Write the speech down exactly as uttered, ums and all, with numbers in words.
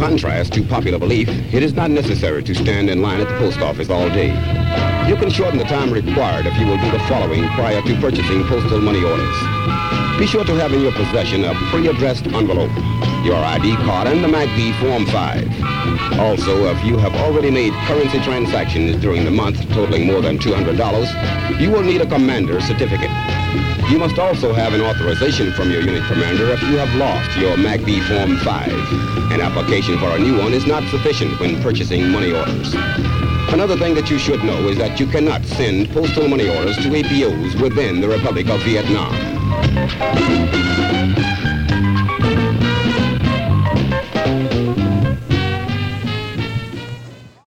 contrast to popular belief, it is not necessary to stand in line at the post office all day. You can shorten the time required if you will do the following prior to purchasing postal money orders. Be sure to have in your possession a pre-addressed envelope, your I D card, and the M A C B Form five. Also, if you have already made currency transactions during the month totaling more than two hundred dollars, you will need a commander's certificate. You must also have an authorization from your unit commander if you have lost your M A C B Form five. An application for a new one is not sufficient when purchasing money orders. Another thing that you should know is that you cannot send postal money orders to A P Os within the Republic of Vietnam.